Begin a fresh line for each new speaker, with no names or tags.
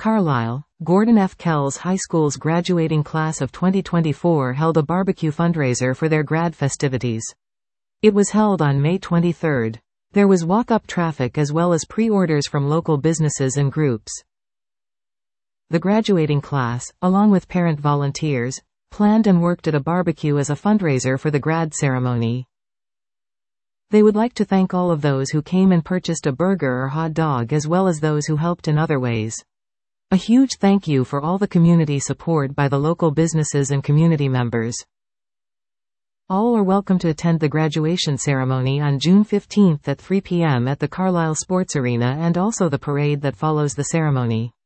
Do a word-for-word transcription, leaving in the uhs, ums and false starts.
Carlisle, Gordon F. Kells High School's graduating class of twenty twenty-four held a barbecue fundraiser for their grad festivities. It was held on May twenty-third. There was walk-up traffic as well as pre-orders from local businesses and groups. The graduating class, along with parent volunteers, planned and worked at a barbecue as a fundraiser for the grad ceremony. They would like to thank all of those who came and purchased a burger or hot dog as well as those who helped in other ways. A huge thank you for all the community support by the local businesses and community members. All are welcome to attend the graduation ceremony on June fifteenth at three p m at the Carlisle Sports Arena and also the parade that follows the ceremony.